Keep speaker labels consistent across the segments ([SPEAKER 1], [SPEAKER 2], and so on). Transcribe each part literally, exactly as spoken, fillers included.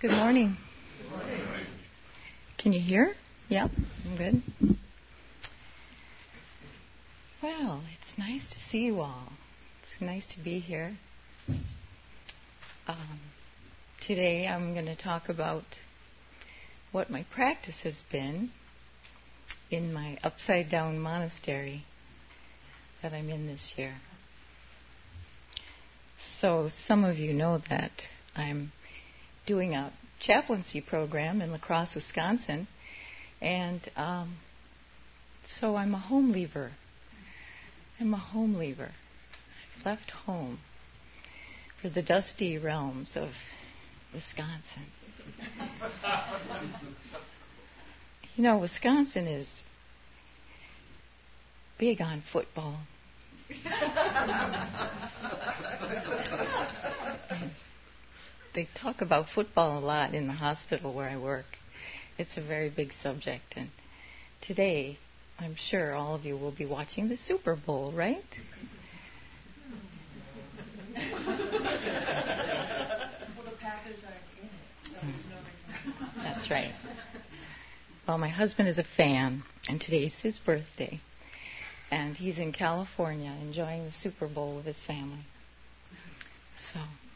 [SPEAKER 1] Good morning. Good morning. Can you hear? Yep, I'm good. Well, it's nice to see you all. It's nice to be here. Um, today I'm going to talk about what my practice has been in my upside down monastery that I'm in this year. So some of you know that I'm doing a chaplaincy program in La Crosse, Wisconsin, and um, so I'm a home leaver. I'm a home leaver. I've left home for the dusty realms of Wisconsin. You know, Wisconsin is big on football. They talk about football a lot in the hospital where I work. It's a very big subject. And today, I'm sure all of you will be watching the Super Bowl, right?
[SPEAKER 2] Well, the Packers aren't in it, so there's no reason.
[SPEAKER 1] That's right. Well, my husband is a fan, and today's his birthday. And he's in California enjoying the Super Bowl with his family. So...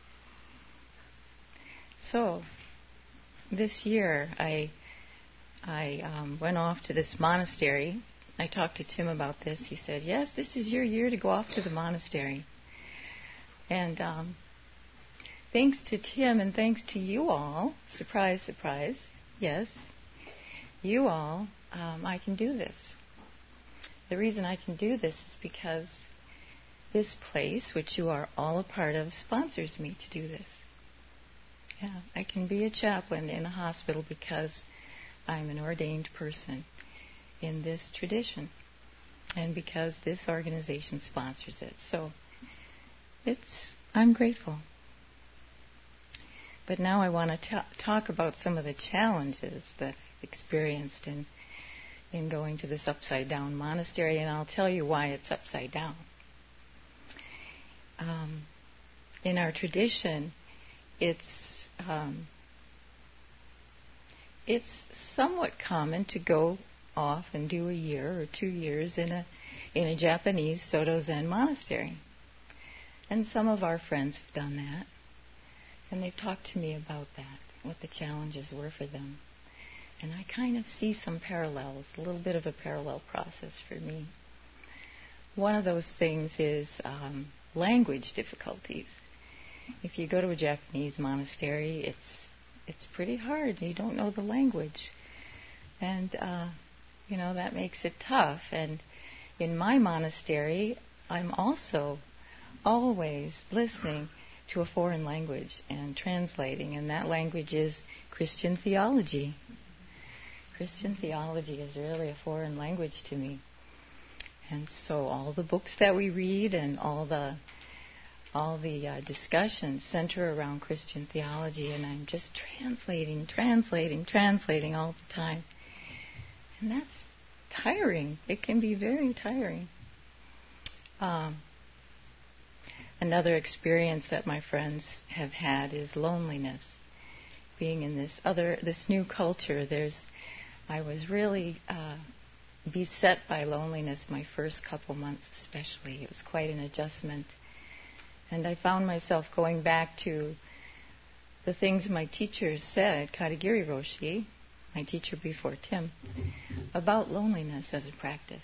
[SPEAKER 1] So, this year I I um, went off to this monastery. I talked to Tim about this. He said, yes, this is your year to go off to the monastery. And um, thanks to Tim and thanks to you all, surprise, surprise, yes, you all, um, I can do this. The reason I can do this is because this place, which you are all a part of, sponsors me to do this. Yeah, I can be a chaplain in a hospital because I'm an ordained person in this tradition and because this organization sponsors it. So it's I'm grateful. But now I want to ta- talk about some of the challenges that I've experienced in in going to this upside down monastery, and I'll tell you why it's upside down. Um, in our tradition, it's Um, it's somewhat common to go off and do a year or two years in a in a Japanese Soto Zen monastery. And some of our friends have done that. And they've talked to me about that, what the challenges were for them. And I kind of see some parallels, a little bit of a parallel process for me. One of those things is um, language difficulties. If you go to a Japanese monastery, it's it's pretty hard. You don't know the language. And, uh, you know, that makes it tough. And in my monastery, I'm also always listening to a foreign language and translating. And that language is Christian theology. Christian theology is really a foreign language to me. And so all the books that we read and all the all the uh, discussions center around Christian theology, and I'm just translating, translating, translating all the time. And that's tiring. It can be very tiring. Um, another experience that my friends have had is loneliness. Being in this other, this new culture, there's, I was really uh, beset by loneliness my first couple months especially. It was quite an adjustment. And I found myself going back to the things my teachers said, Katagiri Roshi, my teacher before Tim, about loneliness as a practice.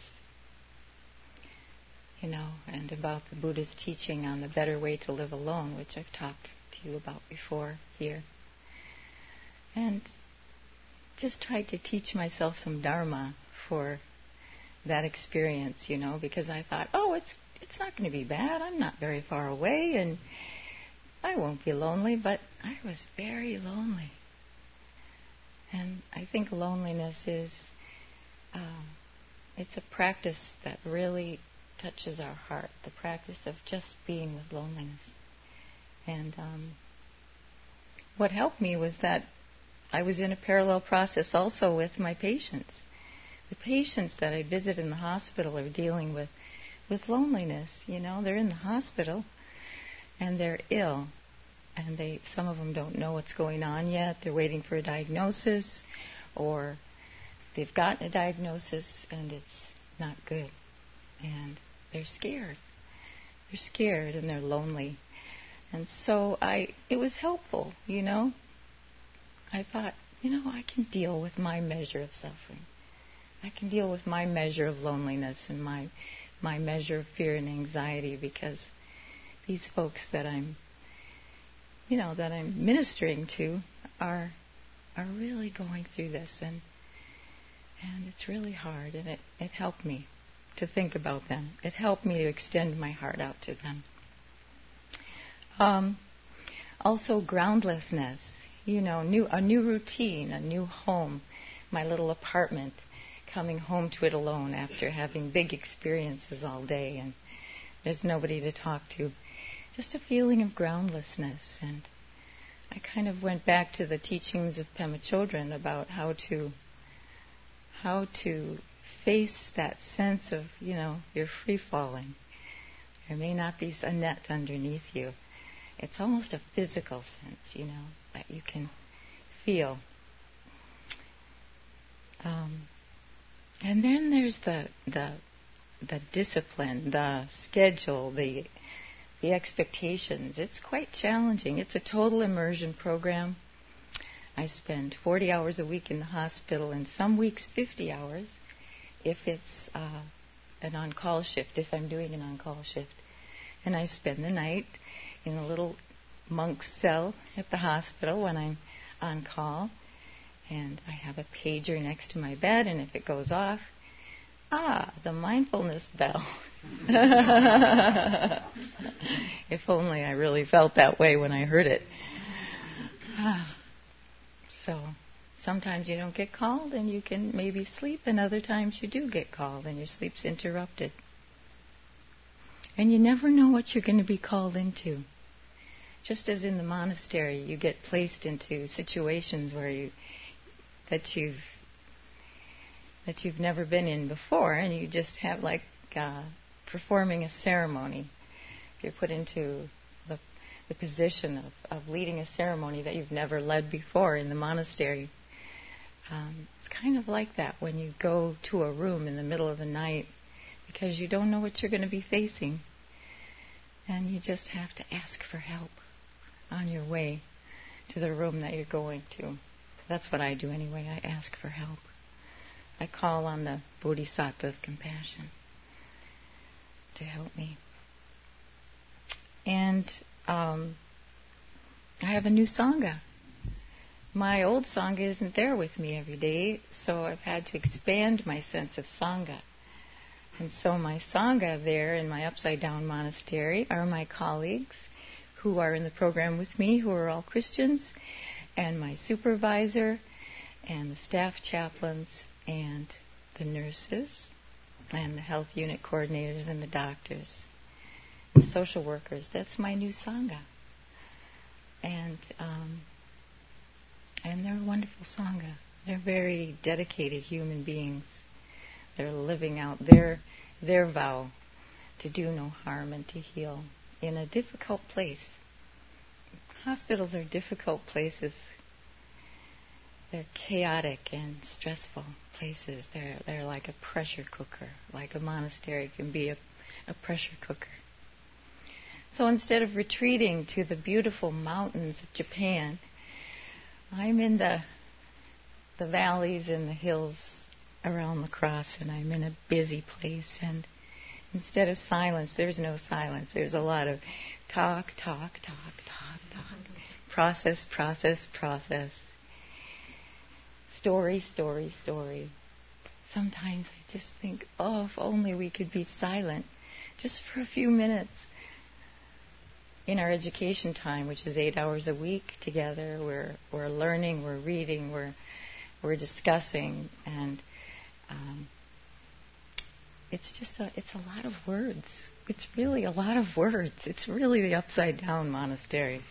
[SPEAKER 1] You know, and about the Buddha's teaching on the better way to live alone, which I've talked to you about before here. And just tried to teach myself some Dharma for that experience, you know, because I thought, oh, it's It's not going to be bad. I'm not very far away, and I won't be lonely. But I was very lonely. And I think loneliness is, uh, it's a practice that really touches our heart, the practice of just being with loneliness. And um, what helped me was that I was in a parallel process also with my patients. The patients that I visit in the hospital are dealing with with loneliness. You know, they're in the hospital and they're ill. and they some of them don't know what's going on yet. They're waiting for a diagnosis, or they've gotten a diagnosis and it's not good, and they're scared. They're scared and they're lonely. And so I, it was helpful, you know. I thought, you know, I can deal with my measure of suffering. I can deal with my measure of loneliness and my my measure of fear and anxiety, because these folks that I'm, you know, that I'm ministering to are are really going through this, and and it's really hard, and it, it helped me to think about them. It helped me to extend my heart out to them. Um, also, groundlessness. You know, new a new routine, a new home, my little apartment, coming home to it alone after having big experiences all day, and there's nobody to talk to. Just a feeling of groundlessness. And I kind of went back to the teachings of Pema Chodron about how to how to face that sense of, you know, you're free falling. There may not be a net underneath you. It's almost a physical sense, you know, that you can feel. Um, and then there's the the the discipline, the schedule, the the expectations. It's quite challenging. It's a total immersion program. I spend forty hours a week in the hospital, and some weeks fifty hours if it's uh, an on-call shift, if I'm doing an on-call shift. And I spend the night in a little monk's cell at the hospital when I'm on call. And I have a pager next to my bed, and if it goes off, ah, the mindfulness bell. If only I really felt that way when I heard it. So sometimes you don't get called and you can maybe sleep, and other times you do get called and your sleep's interrupted. And you never know what you're going to be called into. Just as in the monastery, you get placed into situations where you that you've that you've never been in before, and you just have like uh, performing a ceremony. You're put into the, the position of, of leading a ceremony that you've never led before in the monastery. Um, it's kind of like that when you go to a room in the middle of the night, because you don't know what you're going to be facing, and you just have to ask for help on your way to the room that you're going to. That's what I do anyway. I ask for help. I call on the Bodhisattva of compassion to help me. And um, I have a new Sangha. My old Sangha isn't there with me every day, so I've had to expand my sense of Sangha. And so my Sangha there in my Upside Down Monastery are my colleagues who are in the program with me, who are all Christians, and my supervisor, and the staff chaplains, and the nurses, and the health unit coordinators, and the doctors, the social workers. That's my new Sangha. And um, and they're a wonderful Sangha. They're very dedicated human beings. They're living out their their vow to do no harm and to heal in a difficult place. Hospitals are difficult places. They're chaotic and stressful places. They're they're like a pressure cooker, like a monastery can be a, a pressure cooker. So instead of retreating to the beautiful mountains of Japan, I'm in the the valleys and the hills around La Crosse, and I'm in a busy place. And instead of silence, there's no silence. There's a lot of talk, talk, talk, talk, talk. Process, process, process. Story, story, story. Sometimes I just think, oh, if only we could be silent just for a few minutes. In our education time, which is eight hours a week together, we're we're learning, we're reading, we're we're discussing, and um, it's just a it's a lot of words. It's really a lot of words. It's really the Upside Down Monastery.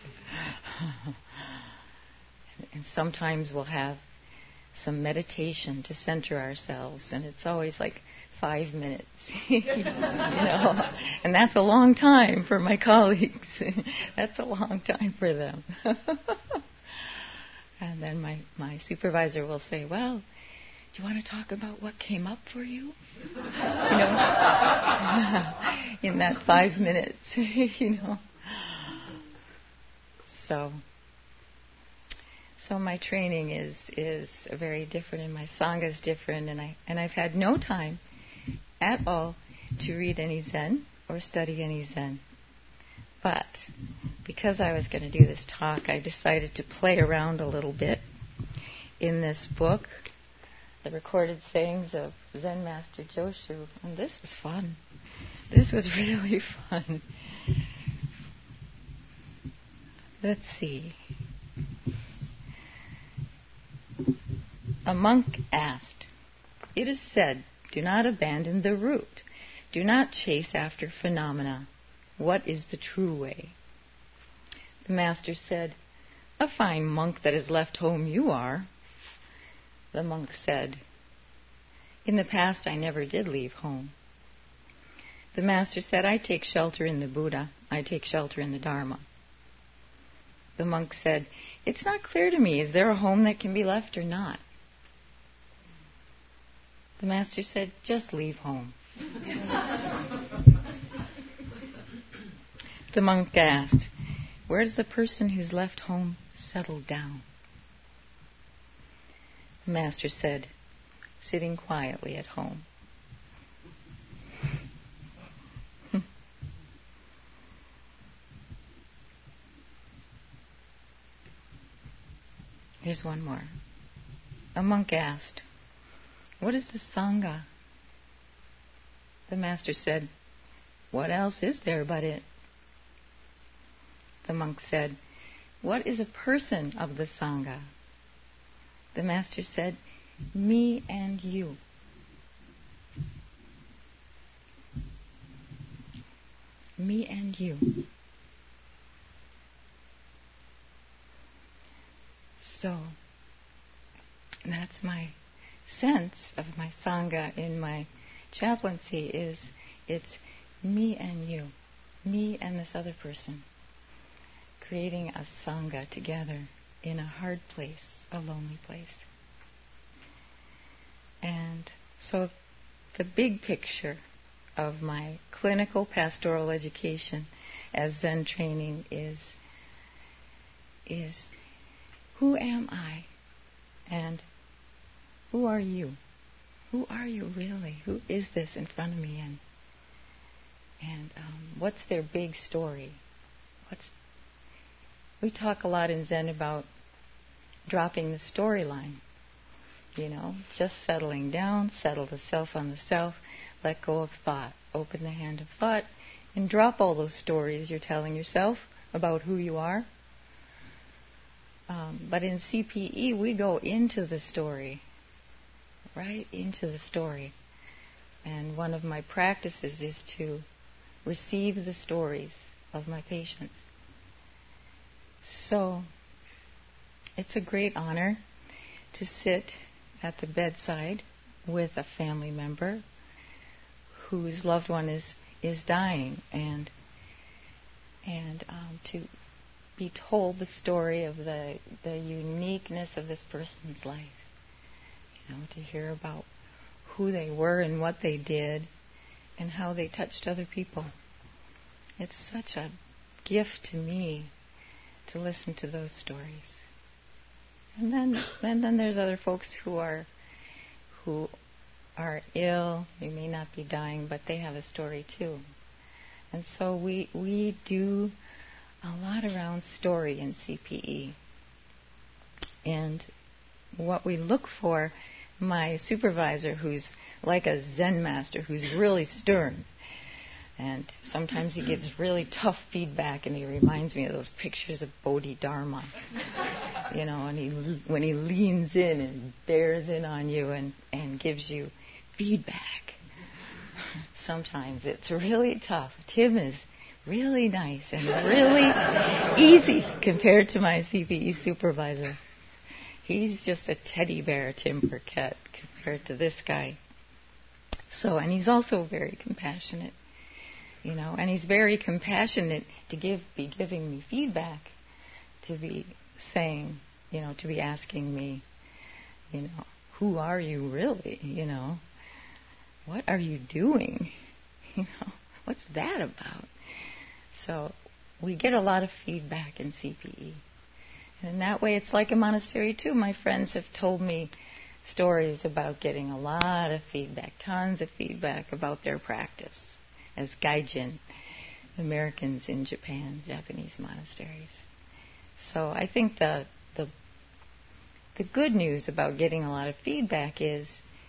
[SPEAKER 1] And sometimes we'll have some meditation to center ourselves, and it's always like five minutes, you know, and that's a long time for my colleagues. That's a long time for them. And then my, my supervisor will say, well, do you want to talk about what came up for you? You know, in that five minutes, you know. So, so my training is is very different, and my sangha is different, and I and I've had no time at all to read any Zen or study any Zen. But because I was going to do this talk, I decided to play around a little bit in this book, The Recorded Sayings of Zen Master Joshu, and this was fun. This was really fun. Let's see. A monk asked, "It is said, do not abandon the root. Do not chase after phenomena. What is the true way?" The master said, "A fine monk that has left home you are." The monk said, "In the past I never did leave home." The master said, "I take shelter in the Buddha. I take shelter in the Dharma." The monk said, "It's not clear to me. Is there a home that can be left or not?" The master said, "Just leave home." The monk asked, "Where does the person who's left home settle down?" The master said, "Sitting quietly at home." Here's one more. A monk asked, "What is the Sangha?" The master said, "What else is there but it?" The monk said, "What is a person of the Sangha?" The master said, "Me and you." Me and you. So, that's my sense of my Sangha in my chaplaincy is it's me and you, me and this other person, creating a Sangha together in a hard place, a lonely place. And so the big picture of my clinical pastoral education as Zen training is is who am I and who are you? Who are you really? Who is this in front of me? And and um, what's their big story? What's we talk a lot in Zen about dropping the storyline. You know, just settling down, settle the self on the self, let go of thought, open the hand of thought, and drop all those stories you're telling yourself about who you are. Um, but in C P E, we go into the story, right into the story. And one of my practices is to receive the stories of my patients. So it's a great honor to sit at the bedside with a family member whose loved one is, is dying, and and um, to be told the story of the the uniqueness of this person's life. You know, to hear about who they were and what they did and how they touched other people. It's such a gift to me to listen to those stories. And then and then there's other folks who are who are ill. They may not be dying, but they have a story too. And so we we do a lot around story in C P E. And what we look for, my supervisor, who's like a Zen master, who's really stern, and sometimes he gives really tough feedback, and he reminds me of those pictures of Bodhidharma, you know, and he when he leans in and bears in on you and, and gives you feedback. Sometimes it's really tough. Tim is really nice and really easy compared to my C P E supervisor. He's just a teddy bear, Tim Burkett, compared to this guy. So, and he's also very compassionate, you know, and he's very compassionate to give, be giving me feedback, to be saying, you know, to be asking me, you know, who are you really, you know, what are you doing, you know, what's that about? So we get a lot of feedback in C P E. And in that way, it's like a monastery, too. My friends have told me stories about getting a lot of feedback, tons of feedback about their practice as gaijin, Americans in Japan, Japanese monasteries. So I think the, the, the good news about getting a lot of feedback is,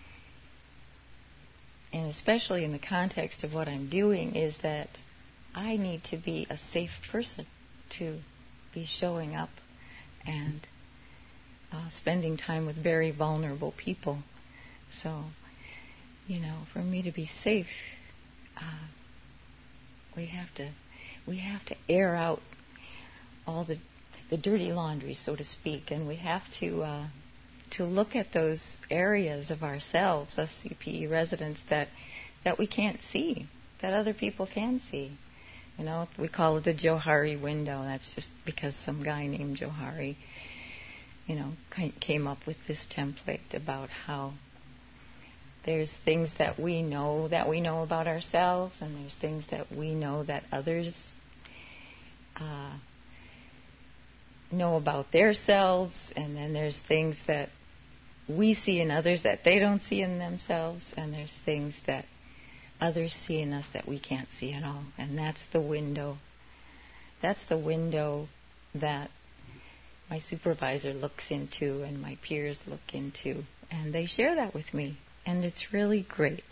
[SPEAKER 1] and especially in the context of what I'm doing, is that I need to be a safe person to be showing up and uh, spending time with very vulnerable people. So, you know, for me to be safe, uh, we have to we have to air out all the the dirty laundry, so to speak, and we have to uh, to look at those areas of ourselves, us C P E residents, that that we can't see, that other people can see. You know, we call it the Johari window. That's just because some guy named Johari, you know, came up with this template about how there's things that we know that we know about ourselves, and there's things that we know that others uh, know about themselves, and then there's things that we see in others that they don't see in themselves, and there's things that others see in us that we can't see at all. And that's the window. That's the window that my supervisor looks into and my peers look into. And they share that with me. And it's really great.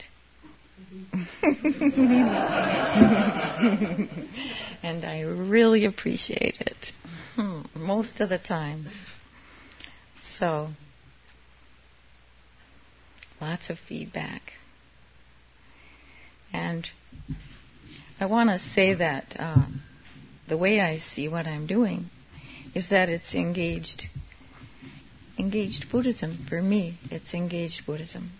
[SPEAKER 1] And I really appreciate it. Hmm, most of the time. So, lots of feedback. And I want to say that uh, the way I see what I'm doing is that it's engaged, engaged Buddhism. For me, it's engaged Buddhism.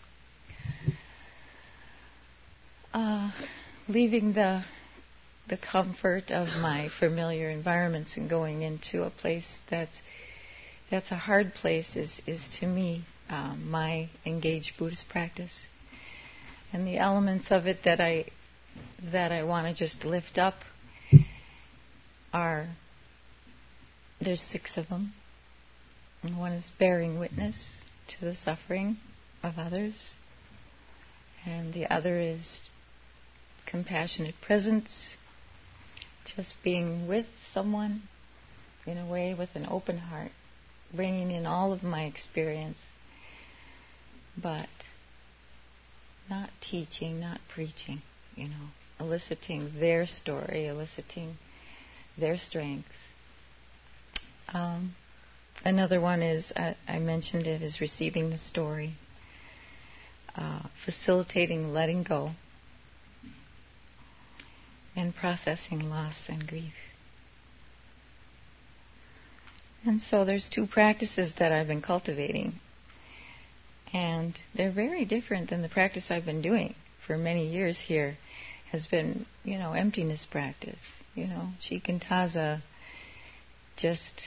[SPEAKER 1] Uh, leaving the the comfort of my familiar environments and going into a place that's that's a hard place is, is to me um, my engaged Buddhist practice. And the elements of it that I that I want to just lift up are, there's six of them. And one is bearing witness to the suffering of others. And the other is compassionate presence, just being with someone in a way with an open heart, bringing in all of my experience, but not teaching, not preaching, you know, eliciting their story, eliciting their strength. Um, another one is, I, I mentioned it, is receiving the story, uh, facilitating letting go, and processing loss and grief. And so there's two practices that I've been cultivating. And they're very different than the practice I've been doing for many years here. Has been, you know, emptiness practice. You know, shikantaza, just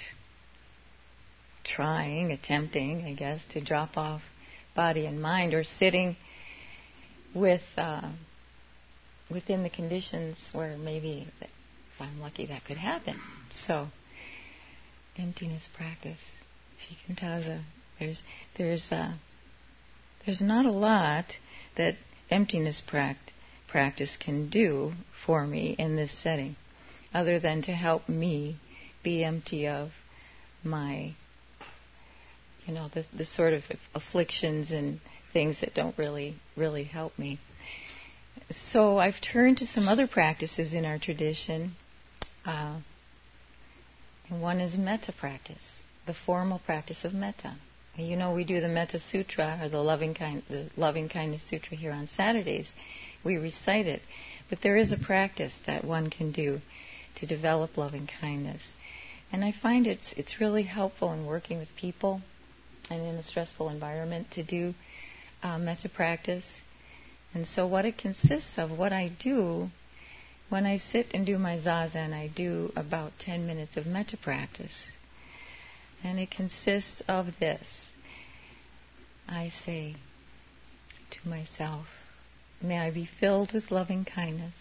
[SPEAKER 1] trying, attempting, I guess, to drop off body and mind, or sitting with uh, within the conditions where maybe, if I'm lucky, that could happen. So, emptiness practice, shikantaza. There's there's uh, there's not a lot that emptiness pract- practice can do for me in this setting, other than to help me be empty of my, you know, the, the sort of afflictions and things that don't really, really help me. So I've turned to some other practices in our tradition. Uh, and one is metta practice, the formal practice of metta. You know, we do the Metta Sutra, or the Loving kind, the Loving Kindness Sutra here on Saturdays. We recite it, but there is a practice that one can do to develop loving kindness, and I find it's it's really helpful in working with people and in a stressful environment to do uh, metta practice, And so what it consists of, what I do, when I sit and do my zazen, I do about ten minutes of metta practice. And it consists of this. I say to myself, may I be filled with loving kindness.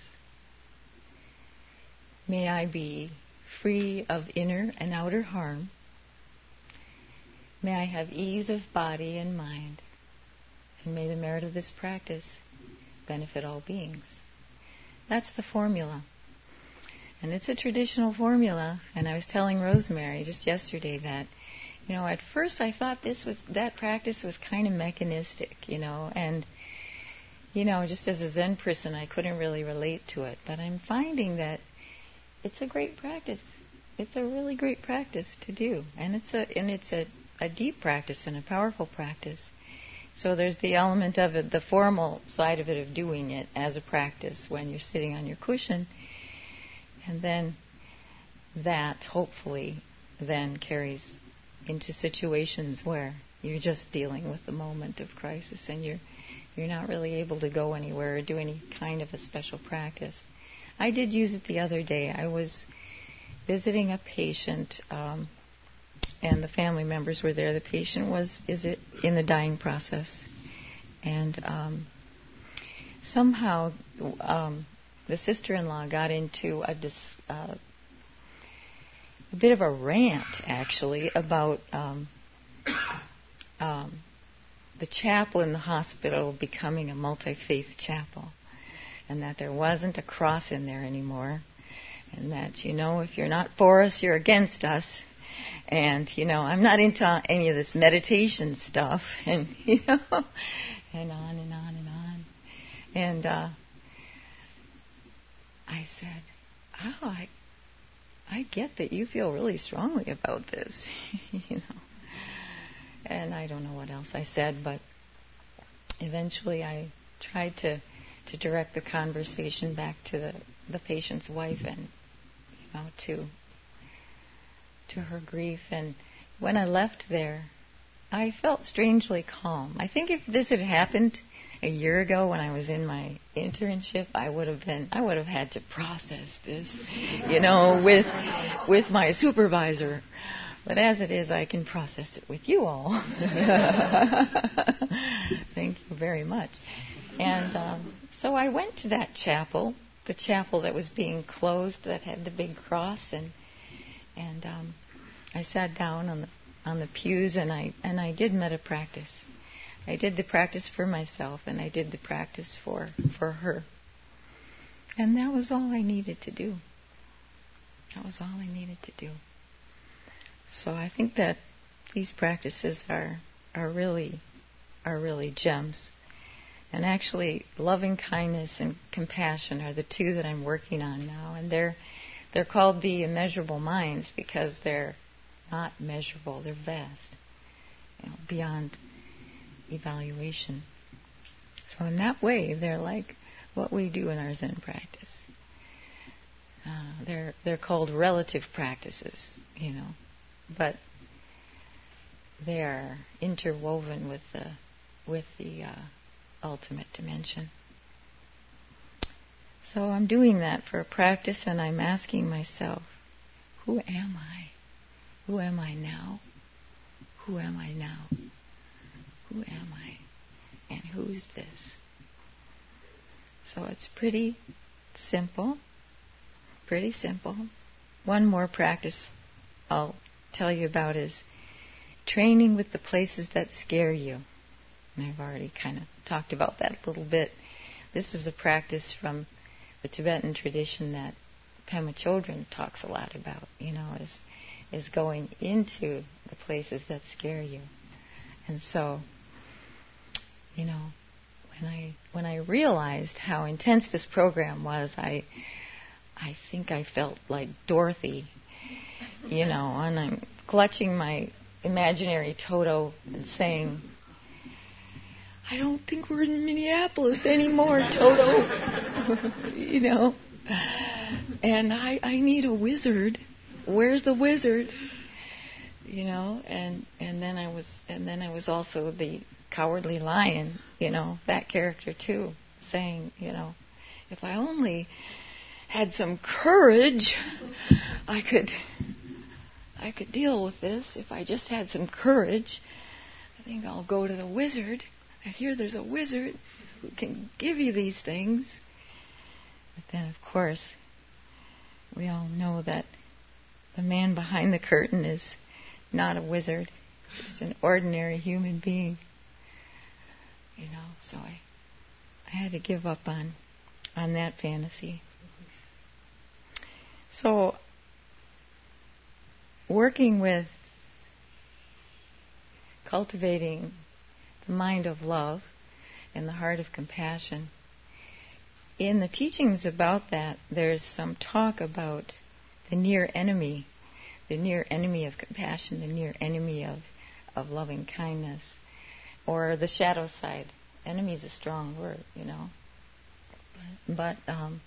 [SPEAKER 1] May I be free of inner and outer harm. May I have ease of body and mind. And may the merit of this practice benefit all beings. That's the formula. And it's a traditional formula. And I was telling Rosemary just yesterday that, you know, at first I thought this was, that practice was kind of mechanistic, you know, and, you know, just as a Zen person, I couldn't really relate to it. But I'm finding that it's a great practice. It's a really great practice to do. And it's a, and it's a, a deep practice and a powerful practice. So there's the element of it, the formal side of it, of doing it as a practice when you're sitting on your cushion. And then that, hopefully, then carries into situations where you're just dealing with the moment of crisis and you're you're not really able to go anywhere or do any kind of a special practice. I did use it the other day. I was visiting a patient, um, and the family members were there. The patient was is it in the dying process, and um, somehow um, the sister-in-law got into a, dis, uh, a bit of a rant, actually, about um, um, the chapel in the hospital becoming a multi-faith chapel, and that there wasn't a cross in there anymore, and that, you know, if you're not for us, you're against us. And, you know, I'm not into any of this meditation stuff, and, you know, and on and on and on. And uh, I said, oh, I, I get that you feel really strongly about this, you know. And I don't know what else I said, but eventually I tried to, to direct the conversation back to the, the patient's wife and, you know, to... to her grief. And when I left there, I felt strangely calm. I think if this had happened a year ago when I was in my internship, I would have been, I would have had to process this, you know, with with my supervisor. But as it is, I can process it with you all. Thank you very much. And um, so I went to that chapel, the chapel that was being closed, that had the big cross, and And um, I sat down on the on the pews, and I and I did metta practice. I did the practice for myself, and I did the practice for for her. And that was all I needed to do. That was all I needed to do. So I think that these practices are are really are really gems. And actually, loving kindness and compassion are the two that I'm working on now, and they're. They're called the immeasurable minds because they're not measurable. They're vast, you know, beyond evaluation. So in that way, they're like what we do in our Zen practice. Uh, they're they're called relative practices, you know, but they are interwoven with the with the uh, ultimate dimension. So I'm doing that for a practice, and I'm asking myself, who am I? Who am I now? Who am I now? Who am I? And who is this? So it's pretty simple, pretty simple. One more practice I'll tell you about is training with the places that scare you. And I've already kind of talked about that a little bit. This is a practice from the Tibetan tradition that Pema Chodron talks a lot about, you know, is is going into the places that scare you. And so, you know, when I when I realized how intense this program was, I I think I felt like Dorothy, you know, and I'm clutching my imaginary Toto and saying, I don't think we're in Minneapolis anymore, Toto. You know. And I, I need a wizard. Where's the wizard? You know, and, and then I was and then I was also the cowardly lion, you know, that character too. saying, you know, if I only had some courage, I could I could deal with this. If I just had some courage, I think I'll go to the wizard. I hear there's a wizard who can give you these things. But then, of course, we all know that the man behind the curtain is not a wizard, just an ordinary human being. You know, so I I had to give up on on that fantasy. So, working with cultivating the mind of love and the heart of compassion, in the teachings about that, there's some talk about the near enemy, the near enemy of compassion, the near enemy of, of loving kindness, or the shadow side. Enemy is a strong word, you know. But um,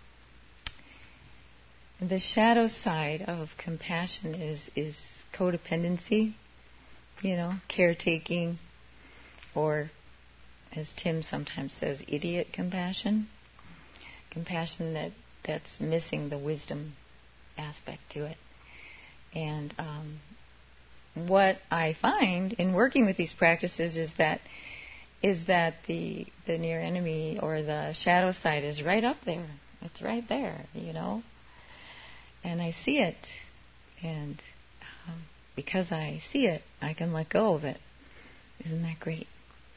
[SPEAKER 1] the shadow side of compassion is, is codependency, you know, caretaking, or, as Tim sometimes says, idiot compassion. Compassion that, that's missing the wisdom aspect to it. And um, what I find in working with these practices is that is that the the near enemy or the shadow side is right up there. It's right there, you know. And I see it. And um, because I see it, I can let go of it. Isn't that great?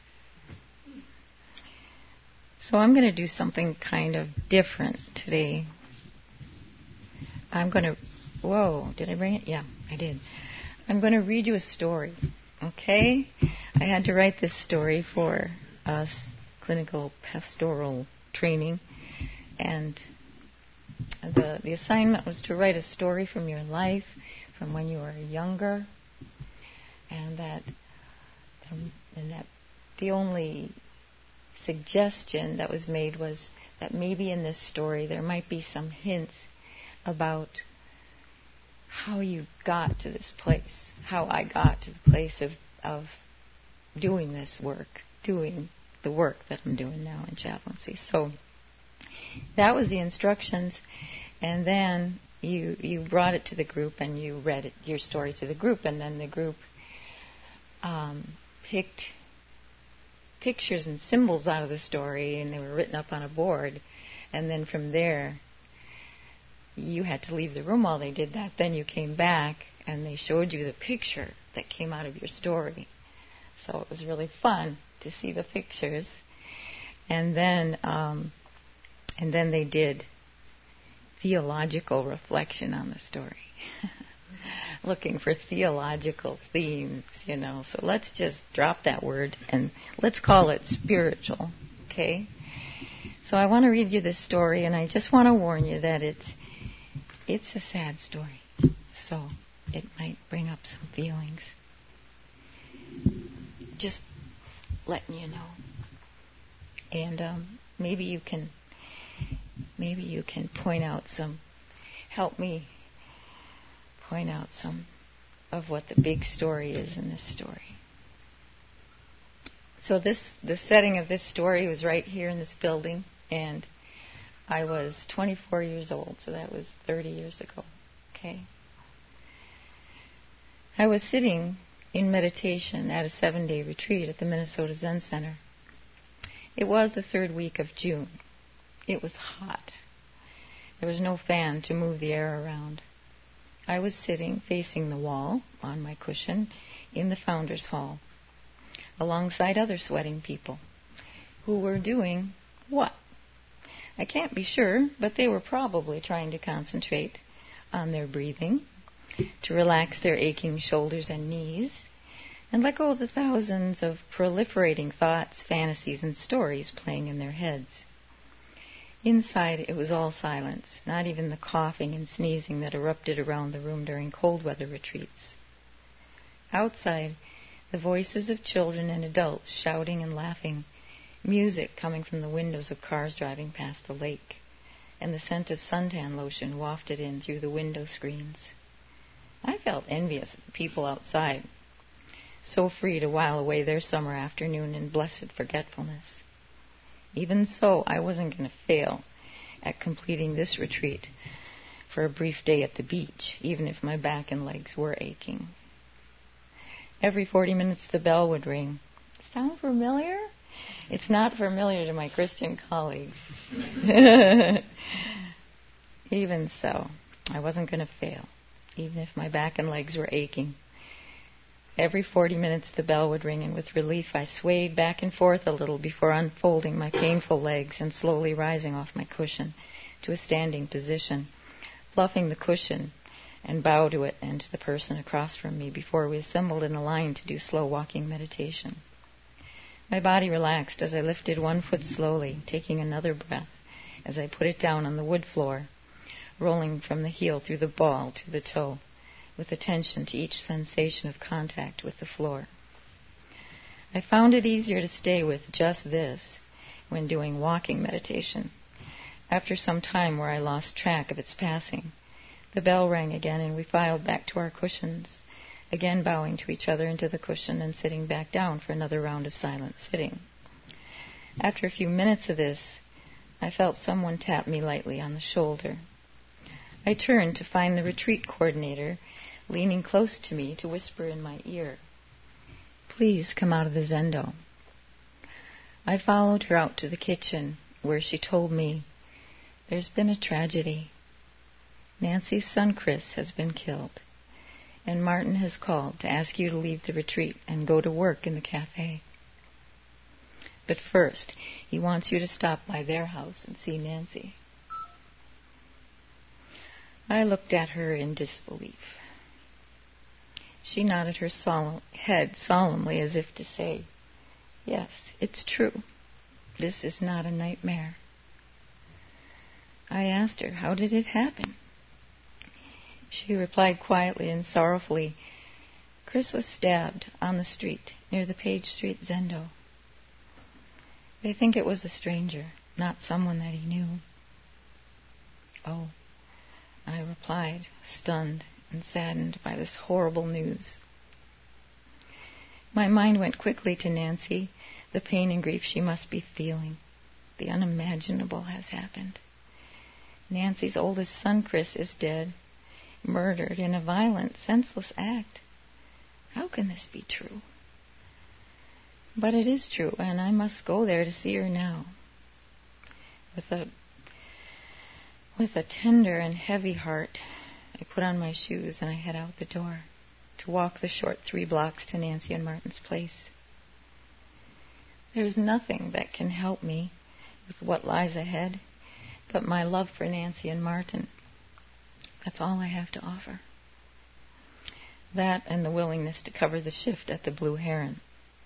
[SPEAKER 1] So I'm going to do something kind of different today. I'm going to... Whoa, did I bring it? Yeah, I did. I'm going to read you a story, okay? I had to write this story for us clinical pastoral training, and the the assignment was to write a story from your life, from when you were younger, and that um, and that the only suggestion that was made was that maybe in this story there might be some hints about how you got to this place, how I got to the place of, of doing this work, doing the work that I'm doing now in chaplaincy. So that was the instructions, and then you you brought it to the group and you read it, your story to the group, and then the group um, picked pictures and symbols out of the story, and they were written up on a board, and then from there you had to leave the room while they did that. Then you came back and they showed you the picture that came out of your story. So it was really fun to see the pictures. And then um, and then they did theological reflection on the story. Looking for theological themes, you know. So let's just drop that word and let's call it spiritual, okay? So I want to read you this story, and I just want to warn you that it's it's a sad story. So it might bring up some feelings. Just letting you know. And um, maybe you can maybe you can point out some, help me point out some of what the big story is in this story. So this the setting of this story was right here in this building, and I was twenty-four years old, so that was thirty years ago. Okay. I was sitting in meditation at a seven-day retreat at the Minnesota Zen Center. It was the third week of June. It was hot. There was no fan to move the air around. I was sitting facing the wall on my cushion in the Founders Hall, alongside other sweating people who were doing what? I can't be sure, but they were probably trying to concentrate on their breathing, to relax their aching shoulders and knees, and let go of the thousands of proliferating thoughts, fantasies, and stories playing in their heads. Inside, it was all silence, not even the coughing and sneezing that erupted around the room during cold weather retreats. Outside, the voices of children and adults shouting and laughing, music coming from the windows of cars driving past the lake, and the scent of suntan lotion wafted in through the window screens. I felt envious of the people outside, so free to while away their summer afternoon in blessed forgetfulness. Even so, I wasn't going to fail at completing this retreat for a brief day at the beach, even if my back and legs were aching. Every forty minutes the bell would ring. Sound familiar? It's not familiar to my Christian colleagues. Even so, I wasn't going to fail, even if my back and legs were aching. Every forty minutes the bell would ring, and with relief I swayed back and forth a little before unfolding my painful legs and slowly rising off my cushion to a standing position, fluffing the cushion and bow to it and to the person across from me before we assembled in a line to do slow walking meditation. My body relaxed as I lifted one foot slowly, taking another breath as I put it down on the wood floor, rolling from the heel through the ball to the toe, with attention to each sensation of contact with the floor. I found it easier to stay with just this when doing walking meditation. After some time where I lost track of its passing, the bell rang again and we filed back to our cushions, again bowing to each other into the cushion and sitting back down for another round of silent sitting. After a few minutes of this, I felt someone tap me lightly on the shoulder. I turned to find the retreat coordinator leaning close to me to whisper in my ear, "Please come out of the zendo." I followed her out to the kitchen, where she told me, "There's been a tragedy. Nancy's son Chris has been killed, and Martin has called to ask you to leave the retreat and go to work in the cafe. But first, he wants you to stop by their house and see Nancy." I looked at her in disbelief. She nodded her solemn head solemnly as if to say, "Yes, it's true. This is not a nightmare." I asked her, "How did it happen?" She replied quietly and sorrowfully, "Chris was stabbed on the street near the Page Street Zendo. They think it was a stranger, not someone that he knew." "Oh," I replied, stunned and saddened by this horrible news. My mind went quickly to Nancy, the pain and grief she must be feeling. The unimaginable has happened. Nancy's oldest son, Chris, is dead, murdered in a violent, senseless act. How can this be true? But it is true, and I must go there to see her now. With a with a tender and heavy heart, I put on my shoes and I head out the door to walk the short three blocks to Nancy and Martin's place. There's nothing that can help me with what lies ahead but my love for Nancy and Martin. That's all I have to offer. That and the willingness to cover the shift at the Blue Heron.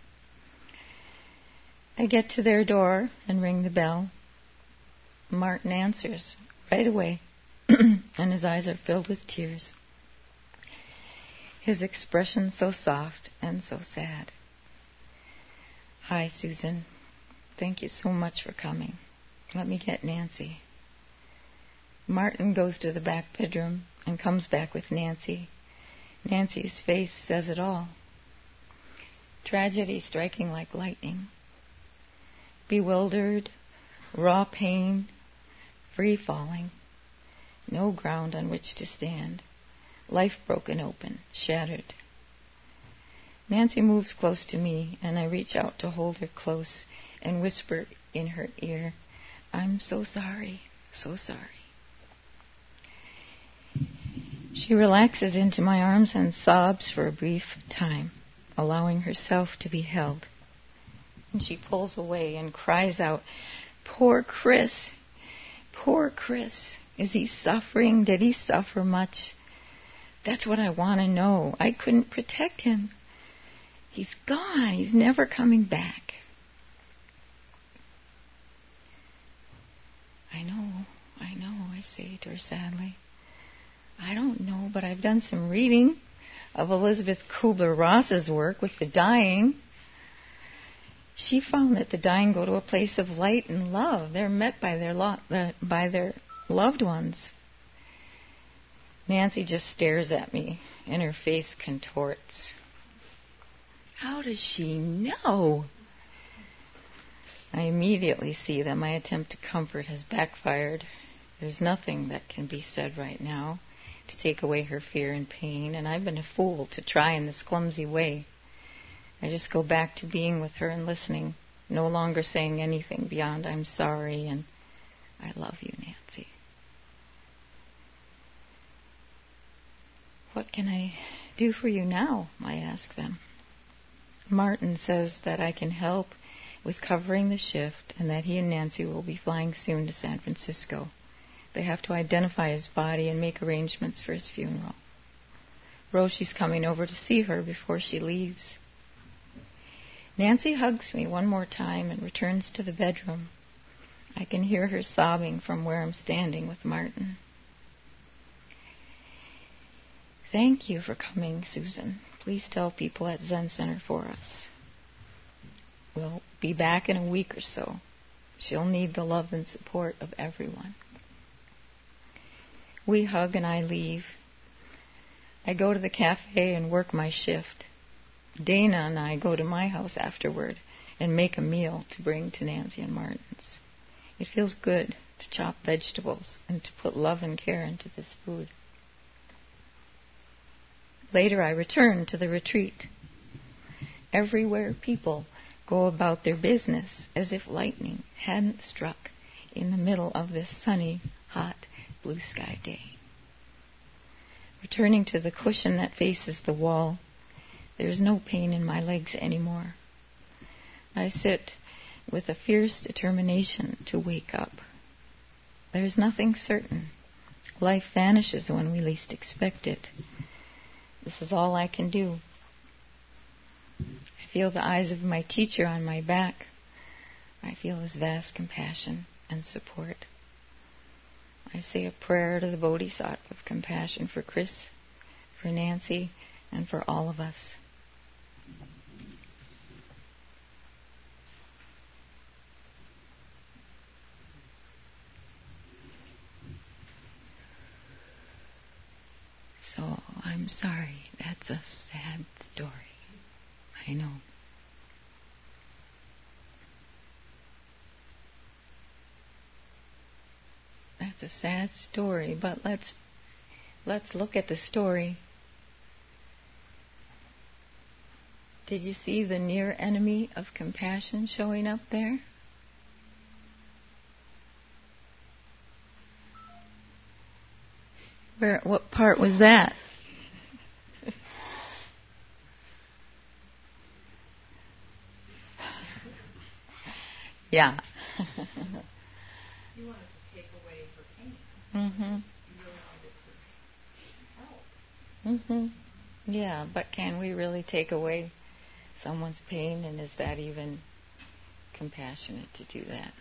[SPEAKER 1] I get to their door and ring the bell. Martin answers right away, and his eyes are filled with tears. His expression so soft and so sad. "Hi, Susan. Thank you so much for coming. Let me get Nancy." Martin goes to the back bedroom and comes back with Nancy. Nancy's face says it all. Tragedy striking like lightning. Bewildered, raw pain, free falling, no ground on which to stand, life broken open, shattered. Nancy moves close to me, and I reach out to hold her close and whisper in her ear, "I'm so sorry, so sorry." She relaxes into my arms and sobs for a brief time, allowing herself to be held. And she pulls away and cries out, "Poor Chris, poor Chris. Is he suffering? Did he suffer much? That's what I want to know. I couldn't protect him. He's gone. He's never coming back." "I know, I know," I say to her sadly. "I don't know, but I've done some reading of Elizabeth Kubler-Ross's work with the dying. She found that the dying go to a place of light and love. They're met by their lo- uh, by their loved ones." Nancy just stares at me, and her face contorts. How does she know? I immediately see that my attempt to comfort has backfired. There's nothing that can be said right now to take away her fear and pain, and I've been a fool to try in this clumsy way. I just go back to being with her and listening, no longer saying anything beyond "I'm sorry" and "I love you, Nancy." "What can I do for you now?" I ask them. Martin says that I can help with covering the shift and that he and Nancy will be flying soon to San Francisco. They have to identify his body and make arrangements for his funeral. Roshi's coming over to see her before she leaves. Nancy hugs me one more time and returns to the bedroom. I can hear her sobbing from where I'm standing with Martin. "Thank you for coming, Susan. Please tell people at Zen Center for us. We'll be back in a week or so. She'll need the love and support of everyone." We hug and I leave. I go to the cafe and work my shift. Dana and I go to my house afterward and make a meal to bring to Nancy and Martin's. It feels good to chop vegetables and to put love and care into this food. Later I return to the retreat. Everywhere people go about their business as if lightning hadn't struck in the middle of this sunny, hot, blue sky day. Returning to the cushion that faces the wall, there is no pain in my legs anymore. I sit with a fierce determination to wake up. There is nothing certain. Life vanishes when we least expect it. This is all I can do. I feel the eyes of my teacher on my back. I feel his vast compassion and support. I say a prayer to the Bodhisattva of compassion for Chris, for Nancy, and for all of us. So I'm sorry. That's a sad story. I know. That's a sad story, but let's let's look at the story. Did you see the near enemy of compassion showing up there? Where? What part was that? Yeah.
[SPEAKER 2] You wanted to take away her pain.
[SPEAKER 1] Mm-hmm.
[SPEAKER 2] You really wanted to help.
[SPEAKER 1] Mm-hmm. Yeah, but can we really take away someone's pain, and is that even compassionate to do that?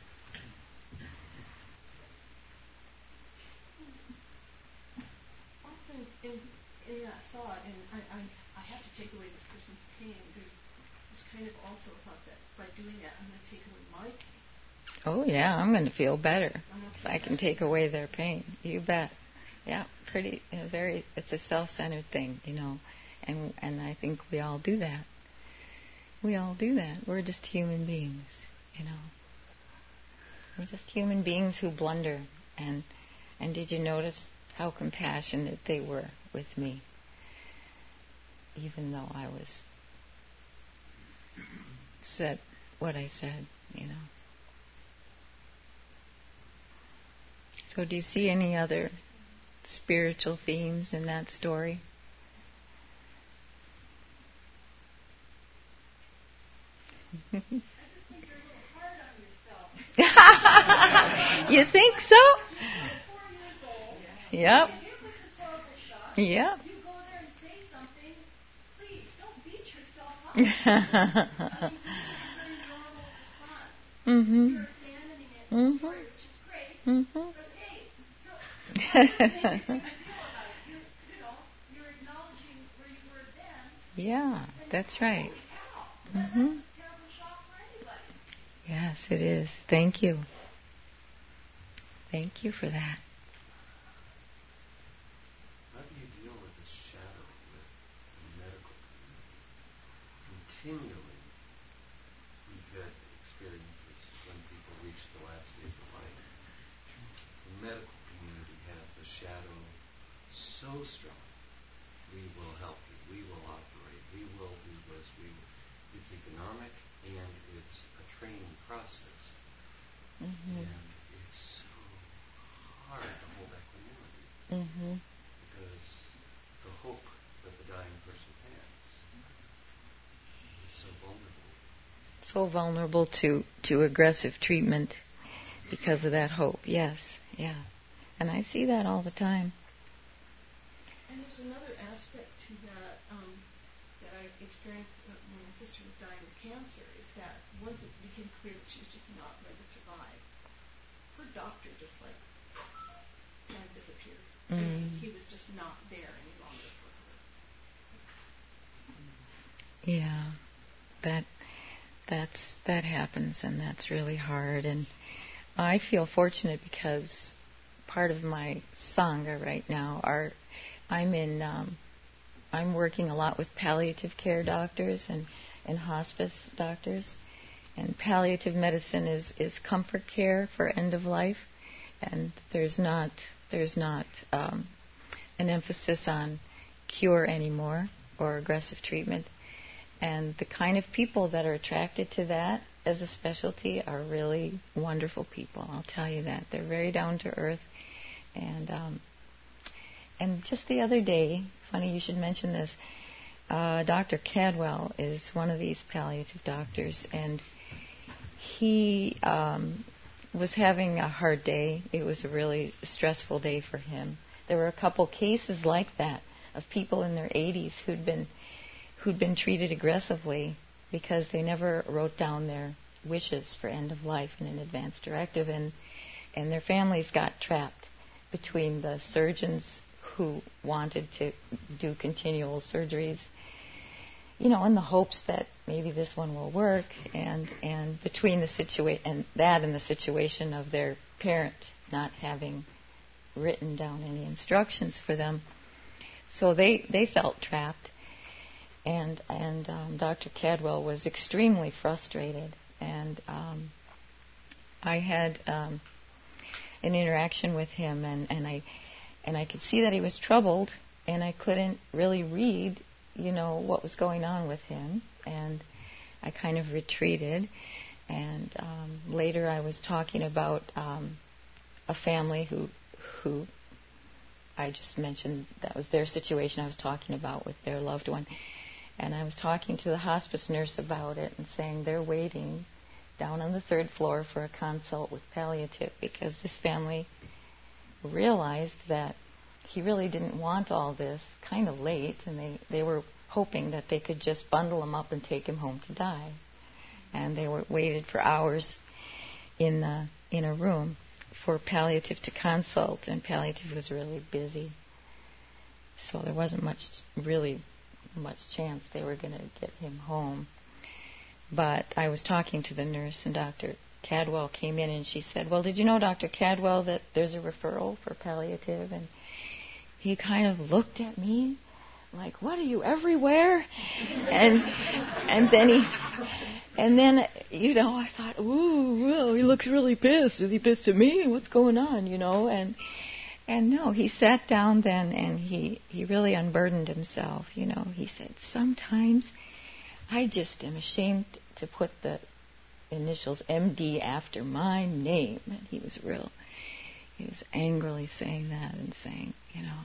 [SPEAKER 2] Also, in, in that thought, and I, I, I have to take away this person's pain, there's, there's kind of also a thought that by doing that, I'm going to take away my pain.
[SPEAKER 1] Oh, yeah, I'm going to feel better
[SPEAKER 2] if
[SPEAKER 1] I can take away their pain. You bet. Yeah, pretty, uh, very, it's a self-centered thing, you know, and and I think we all do that. We all do that. We're just human beings, you know. We're just human beings who blunder. And and did you notice how compassionate they were with me, even though I was said what I said, you know. So do you see any other spiritual themes in that story?
[SPEAKER 2] I just think you're a little hard on yourself.
[SPEAKER 1] You think so?
[SPEAKER 2] You're four years old.
[SPEAKER 1] Yep.
[SPEAKER 2] You get with this horrible shock.
[SPEAKER 1] Yep.
[SPEAKER 2] You go there and say something. Please, don't beat yourself up. I mean, this is a very normal response.
[SPEAKER 1] Mhm.
[SPEAKER 2] You're abandoning it,
[SPEAKER 1] Mhm.
[SPEAKER 2] story, which is great.
[SPEAKER 1] Mhm.
[SPEAKER 2] But hey, don't make a big deal about it. You, you know, you're acknowledging where you were then.
[SPEAKER 1] Yeah, that's right.
[SPEAKER 2] Holy cow.
[SPEAKER 1] Mhm.
[SPEAKER 2] That's a terrible shock for anybody.
[SPEAKER 1] Yes, it is. Thank you. Thank you for that.
[SPEAKER 3] How do you deal with this shadow with the medical community? Continually, we've had experiences medical community has the shadow so strong. We will help you. We will operate. We will do this. We will. It's economic and it's a training process.
[SPEAKER 1] Mm-hmm.
[SPEAKER 3] And it's so hard to hold equanimity
[SPEAKER 1] Mm-hmm.
[SPEAKER 3] because the hope that the dying person has is so vulnerable.
[SPEAKER 1] So vulnerable to, to aggressive treatment because of that hope. Yes, yeah. And I see that all the time.
[SPEAKER 2] And there's another aspect to that um, that I experienced when my sister was dying of cancer, is that once it became clear that she was just not going to survive, her doctor just like kind of disappeared. Mm. I mean, he was just not there any longer for her.
[SPEAKER 1] Yeah, that that's that happens, and that's really hard. And I feel fortunate because part of my sangha right now are I'm in um, I'm working a lot with palliative care doctors and, and hospice doctors. And palliative medicine is, is comfort care for end of life, and there's not there's not um, an emphasis on cure anymore or aggressive treatment. And the kind of people that are attracted to that as a specialty are really wonderful people. I'll tell you that. They're very down to earth. And um, and just the other day, funny you should mention this, uh, Doctor Cadwell is one of these palliative doctors, and he um, was having a hard day. It was a really stressful day for him. There were a couple cases like that of people in their eighties who'd been who'd been treated aggressively because they never wrote down their wishes for end of life in an advance directive, and and their families got trapped between the surgeons who wanted to do continual surgeries, you know, in the hopes that maybe this one will work, and and between the situa- and that and the situation of their parent not having written down any instructions for them. So they, they felt trapped, and and um, Doctor Cadwell was extremely frustrated, and um, I had um, an interaction with him, and, and I and I could see that he was troubled, and I couldn't really read, you know, what was going on with him, and I kind of retreated. And um, later I was talking about um, a family who who I just mentioned that was their situation I was talking about with their loved one. And I was talking to the hospice nurse about it and saying they're waiting down on the third floor for a consult with palliative because this family realized that he really didn't want all this kind of late, and they, they were hoping that they could just bundle him up and take him home to die. And they were waited for hours in the, in a room for palliative to consult, and palliative was really busy. So there wasn't much, really much chance they were going to get him home. But I was talking to the nurse, and Doctor Cadwell came in, and she said, well, did you know, Doctor Cadwell, that there's a referral for palliative? And he kind of looked at me like, what, are you everywhere? and and then he and then you know I thought, ooh, well, he looks really pissed. Is he pissed at me? What's going on? You know, and and no, he sat down then, and he he really unburdened himself. You know, he said, sometimes I just am ashamed to put the initials M D after my name. And he was real. He was angrily saying that and saying, you know,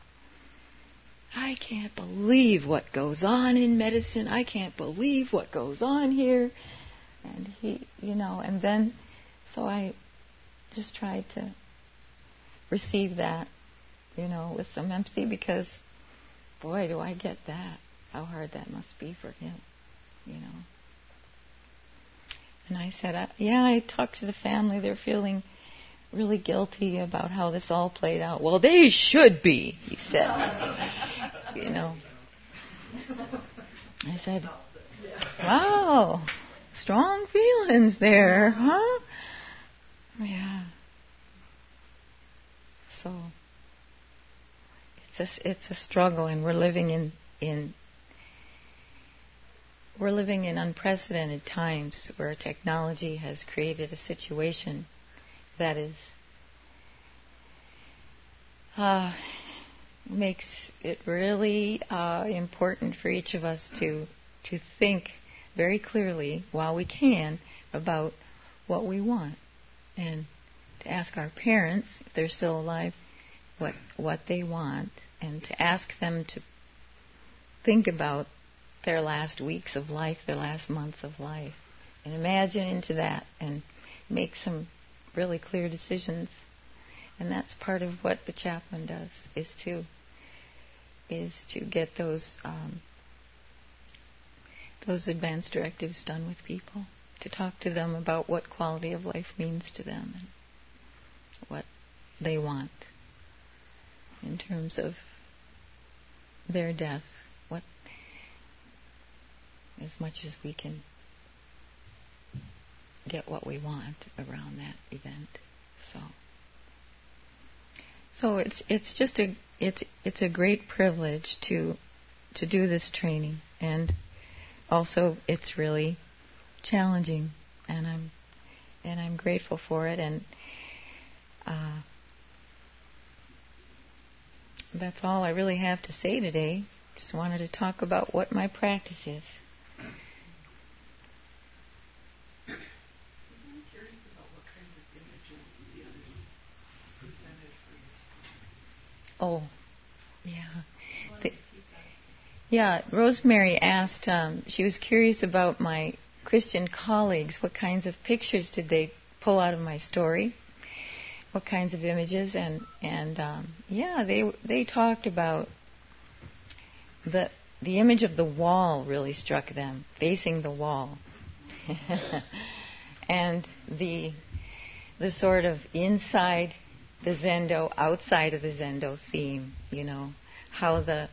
[SPEAKER 1] I can't believe what goes on in medicine. I can't believe what goes on here. And he, you know, and then, so I just tried to receive that, you know, with some empathy, because, boy, do I get that. How hard that must be for him, you know. And I said, I, yeah, I talked to the family. They're feeling really guilty about how this all played out. Well, they should be, he said. You know. I said, wow, strong feelings there, huh? Yeah. So it's a, it's a struggle, and we're living in in we're living in unprecedented times where technology has created a situation that is uh, makes it really uh, important for each of us to to think very clearly while we can about what we want, and to ask our parents, if they're still alive, what what they want, and to ask them to think about their last weeks of life, their last months of life, and imagine into that and make some really clear decisions. And that's part of what the chaplain does, is to is to get those um, those advance directives done with people, to talk to them about what quality of life means to them and what they want in terms of their death, what as much as we can get what we want around that event. So so it's it's just a it's it's a great privilege to to do this training, and also it's really challenging, and I'm and I'm grateful for it, and uh, that's all I really have to say today. Just wanted to talk about what my practice is. Oh, yeah. The, yeah, Rosemary asked, um, she was curious about my Christian colleagues. What kinds of pictures did they pull out of my story? What kinds of images? And, and um, yeah, they they talked about the the image of the wall really struck them, facing the wall. And the the sort of inside the Zendo, outside of the Zendo theme, you know, how the,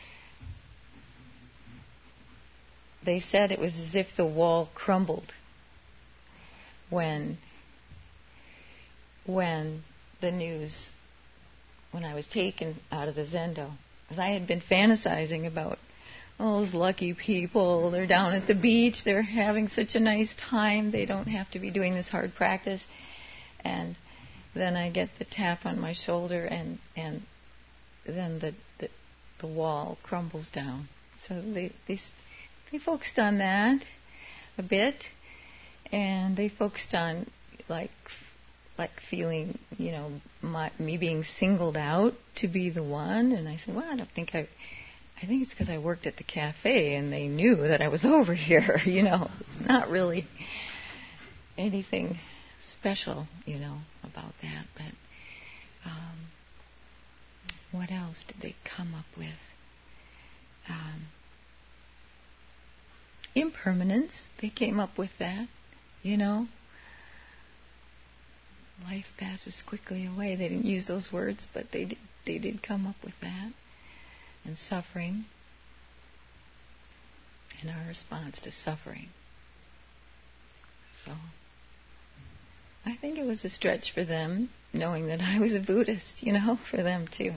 [SPEAKER 1] they said it was as if the wall crumbled when, when the news, when I was taken out of the Zendo, because I had been fantasizing about, oh, those lucky people, they're down at the beach, they're having such a nice time, they don't have to be doing this hard practice, and then I get the tap on my shoulder, and and then the the, the wall crumbles down. So they, they they focused on that a bit, and they focused on like like feeling, you know, my, me being singled out to be the one. And I said, well, I don't think I. I think it's because I worked at the cafe, and they knew that I was over here. You know, it's not really anything special, you know, about that. But um, what else did they come up with? Um, impermanence. They came up with that, you know. Life passes quickly away. They didn't use those words, but they did, they did come up with that. And suffering, and our response to suffering. So I think it was a stretch for them, knowing that I was a Buddhist, you know, for them too.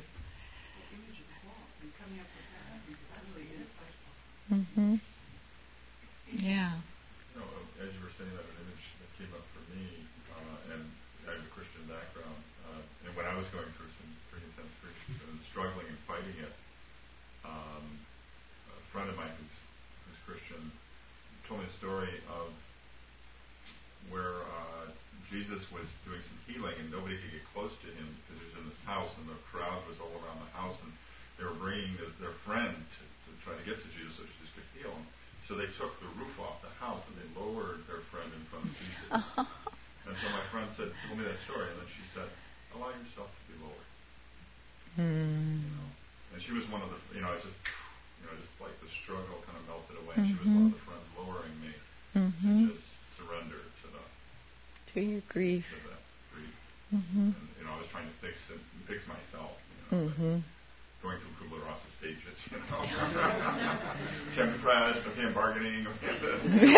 [SPEAKER 1] Mm-hmm. Yeah.
[SPEAKER 4] You know, as you were saying that, an image that came up for me, uh, and I have a Christian background, uh, and when I was going through some pretty intense grief and struggling and fighting it, um, a friend of mine who's, who's Christian told me a story of where uh, Jesus was doing some healing and nobody could get close to him because he was in this house and the crowd was all around the house, and they were bringing the, their friend to, to try to get to Jesus so Jesus could heal him. So they took the roof off the house and they lowered their friend in front of Jesus. And so my friend said, told me that story, and then she said, allow yourself to be lowered.
[SPEAKER 1] Mm.
[SPEAKER 4] You know? And she was one of the, you know, it's just, you know, just like the struggle kind of melted away.
[SPEAKER 1] Mm-hmm.
[SPEAKER 4] And she was one of the friends lowering me
[SPEAKER 1] mm-hmm.
[SPEAKER 4] to just surrender to the
[SPEAKER 1] to your grief.
[SPEAKER 4] To that grief.
[SPEAKER 1] Mm-hmm.
[SPEAKER 4] And, you know, I was trying to fix it, fix myself. You know,
[SPEAKER 1] mm-hmm.
[SPEAKER 4] going through Kubler-Ross's stages. You know, okay, I'm depressed. Okay, I'm bargaining. Okay, this.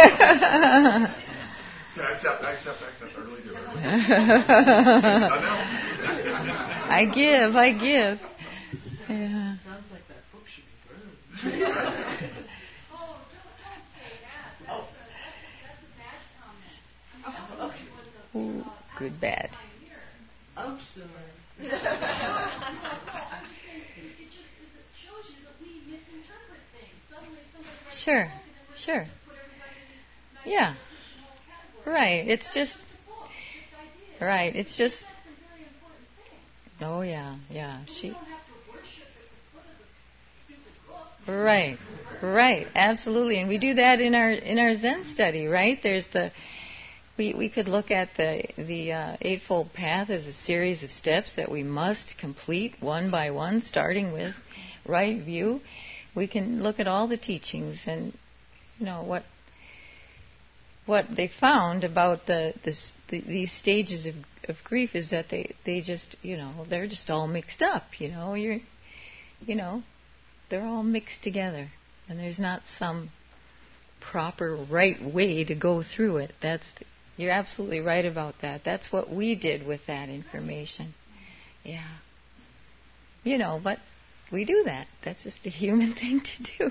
[SPEAKER 4] Okay, I accept. I accept. I accept. I really do. I, really do.
[SPEAKER 1] I give. I give. Yeah.
[SPEAKER 5] Sounds like that book should be burned.
[SPEAKER 6] Oh, don't, don't say that. That's, oh. a, that's, a, that's a bad comment. I mean,
[SPEAKER 1] Oh, okay. Ooh, good bad.
[SPEAKER 5] I'm sorry.
[SPEAKER 6] no, no, I'm saying it just it shows you that we misinterpret things. Suddenly somebody writes
[SPEAKER 1] Sure,
[SPEAKER 6] a book and then we're
[SPEAKER 1] sure.
[SPEAKER 6] supposed to put everybody in these nice
[SPEAKER 1] Yeah.
[SPEAKER 6] pigeonhole categories.
[SPEAKER 1] Right. It's
[SPEAKER 6] That's
[SPEAKER 1] just
[SPEAKER 6] just a book, just ideas.
[SPEAKER 1] right. It's
[SPEAKER 6] But
[SPEAKER 1] just.
[SPEAKER 6] she said some very important things.
[SPEAKER 1] Oh yeah, yeah.
[SPEAKER 6] But
[SPEAKER 1] She.
[SPEAKER 6] we don't have to worship at the foot of the stupid book.
[SPEAKER 1] Right, right, absolutely, and we do that in our in our Zen study, right? There's the we we could look at the the uh, Eightfold Path as a series of steps that we must complete one by one, starting with right view. We can look at all the teachings and you know what what they found about the, this, the these stages of, of grief is that they they just you know they're just all mixed up. You know you're you know. They're all mixed together, and there's not some proper right way to go through it. That's you're absolutely right about that. That's what we did with that information. Yeah. You know, but we do that. That's just a human thing to do.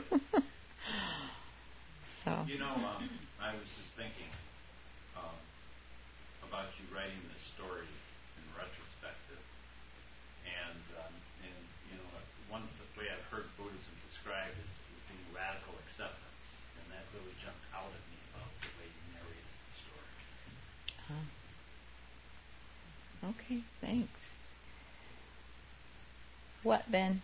[SPEAKER 1] So.
[SPEAKER 7] You know, um, I was just thinking um, about you writing this story in retrospective, and um, and you know, one way I've heard Buddhism described is, is being radical acceptance, and that really jumped out at me about the way you narrated the story.
[SPEAKER 1] Oh. Okay, thanks. What, Ben?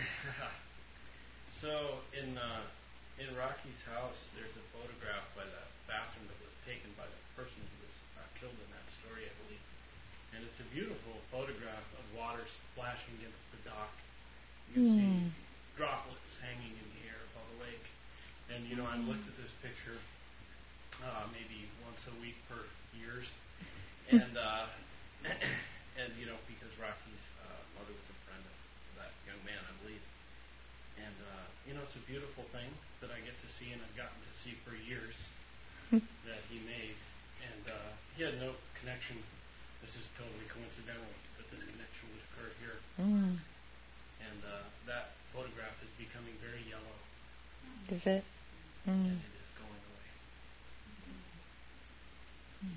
[SPEAKER 8] So in uh, in Rocky's house, there's a photograph by the bathroom that was taken by the person who was uh, killed in that story, I believe. And it's a beautiful photograph of water splashing against the dock. You can see
[SPEAKER 1] Mm.
[SPEAKER 8] droplets hanging in the air above the lake. And, you know, I've looked at this picture uh, maybe once a week for years. And, uh, and you know, because Rocky's uh, mother was a friend of that young man, I believe. And, uh, you know, it's a beautiful thing that I get to see and I've gotten to see for years that he made. And uh, he had no connection. This is totally coincidental that this connection would occur here.
[SPEAKER 1] Mm.
[SPEAKER 8] And uh, that photograph is becoming very yellow.
[SPEAKER 1] Is it? Mm.
[SPEAKER 8] And it is going away.
[SPEAKER 1] Mm.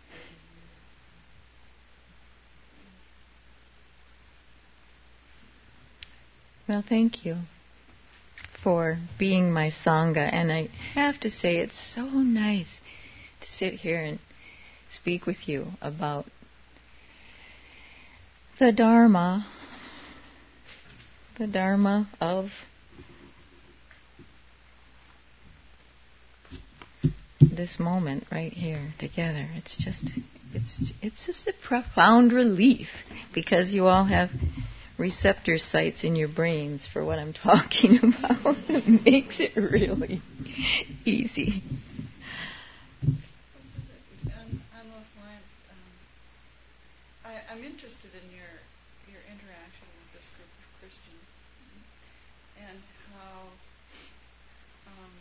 [SPEAKER 1] Well, thank you for being my Sangha. And I have to say, it's so nice to sit here and speak with you about the Dharma, the Dharma of this moment right here together. It's just, it's, it's just a profound relief because you all have receptor sites in your brains for what I'm talking about. It makes it really easy.
[SPEAKER 2] On, on those lines, um, I, I'm interested in your your interaction with this group of Christians and how um,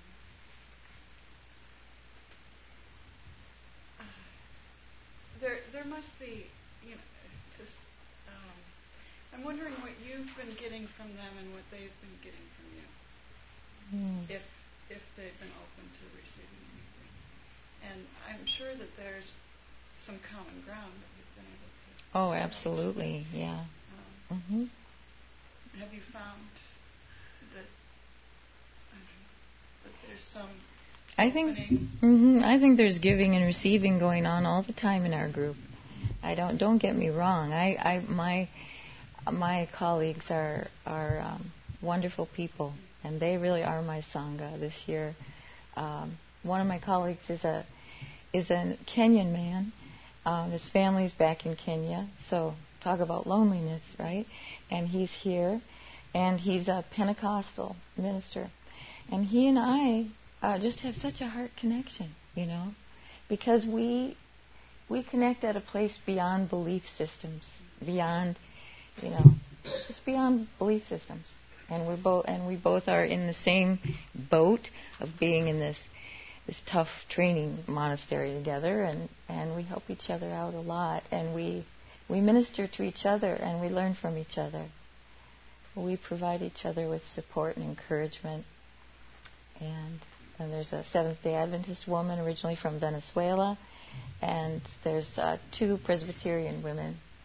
[SPEAKER 2] uh, there there must be, you know, just, um, I'm wondering what you've been getting from them and what they've been getting from you,
[SPEAKER 1] Mm.
[SPEAKER 2] if if they've been open to receiving anything. And I'm sure that there's some common ground that you've been able to.
[SPEAKER 1] Oh,
[SPEAKER 2] establish.
[SPEAKER 1] absolutely, yeah.
[SPEAKER 2] Um,
[SPEAKER 1] Mm-hmm.
[SPEAKER 2] Have you found that, I don't know, that there's some
[SPEAKER 1] I think
[SPEAKER 2] opening?
[SPEAKER 1] mm-hmm, I think there's giving and receiving going on all the time in our group. I don't don't get me wrong. I, I my my colleagues are are um, wonderful people, and they really are my Sangha this year. Um, one of my colleagues is a is a Kenyan man. Um, his family's back in Kenya, so talk about loneliness, right? And he's here, and he's a Pentecostal minister, and he and I uh, just have such a heart connection, you know, because we we connect at a place beyond belief systems, beyond, you know, just beyond belief systems. And we're both and we both are in the same boat of being in this this tough training monastery together, and, and we help each other out a lot, and we we minister to each other, and we learn from each other. We provide each other with support and encouragement. And and there's a Seventh-day Adventist woman originally from Venezuela, and there's uh, two Presbyterian women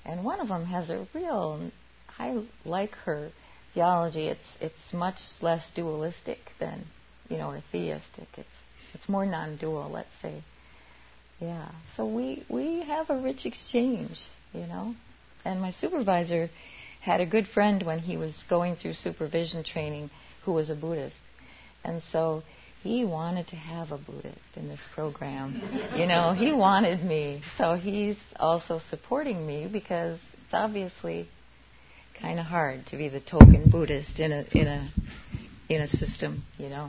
[SPEAKER 1] And one of them has a real, I like her theology. It's it's much less dualistic than, you know, or theistic. It's it's more non-dual, let's say. Yeah. So we we have a rich exchange, you know. And my supervisor had a good friend when he was going through supervision training who was a Buddhist. And so he wanted to have a Buddhist in this program. You know, he wanted me. So he's also supporting me because it's obviously kind of hard to be the token Buddhist in a in a in a system, you know.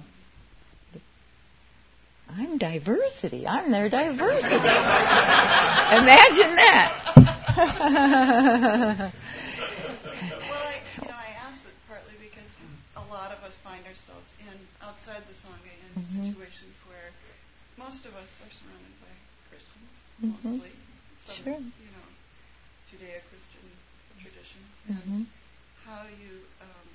[SPEAKER 1] I'm diversity. I'm their diversity. Imagine that.
[SPEAKER 9] Well, I, you know, I asked it partly because a lot of us find ourselves in outside the Sangha in mm-hmm. situations where most of us are surrounded by Christians, mm-hmm. mostly. Some,
[SPEAKER 1] sure.
[SPEAKER 9] you know, Judeo-Christian tradition.
[SPEAKER 1] Mm-hmm.
[SPEAKER 9] And how do you, um,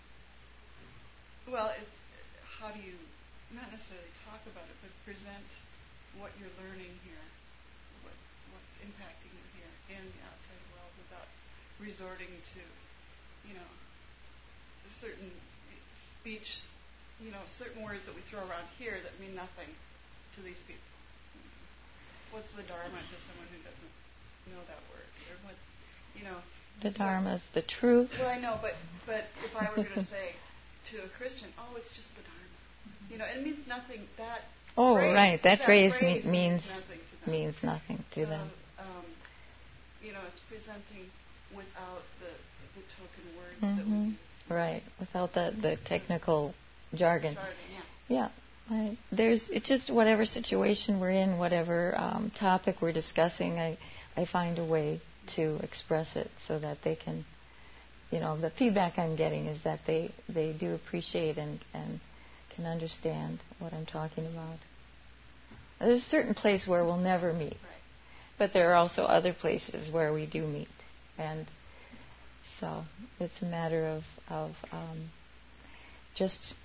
[SPEAKER 9] well, it, how do you not necessarily talk about it, but present what you're learning here, what what's impacting you here in the outside world without resorting to, you know, certain speech, you know, certain words that we throw around here that mean nothing to these people. What's the Dharma to someone who doesn't know that word? Or what, you know.
[SPEAKER 1] The
[SPEAKER 9] so,
[SPEAKER 1] Dharma is the truth.
[SPEAKER 9] Well, I know, but, but if I were going to say to a Christian, oh, it's just the Dharma. You know, it means nothing. That
[SPEAKER 1] oh,
[SPEAKER 9] phrase,
[SPEAKER 1] right. That,
[SPEAKER 9] that
[SPEAKER 1] phrase,
[SPEAKER 9] phrase
[SPEAKER 1] me- means
[SPEAKER 9] means nothing to them.
[SPEAKER 1] Means nothing to
[SPEAKER 9] so,
[SPEAKER 1] them.
[SPEAKER 9] Um, you know, it's presenting without the the token words
[SPEAKER 1] mm-hmm.
[SPEAKER 9] that we use.
[SPEAKER 1] Right, without the, the technical jargon.
[SPEAKER 9] jargon yeah.
[SPEAKER 1] Yeah. I, there's it's just whatever situation we're in, whatever um, topic we're discussing. I I find a way to express it so that they can, you know, the feedback I'm getting is that they they do appreciate and and can understand what I'm talking about. There's a certain place where we'll never meet,
[SPEAKER 9] right.
[SPEAKER 1] but there are also other places where we do meet, and so it's a matter of of um, just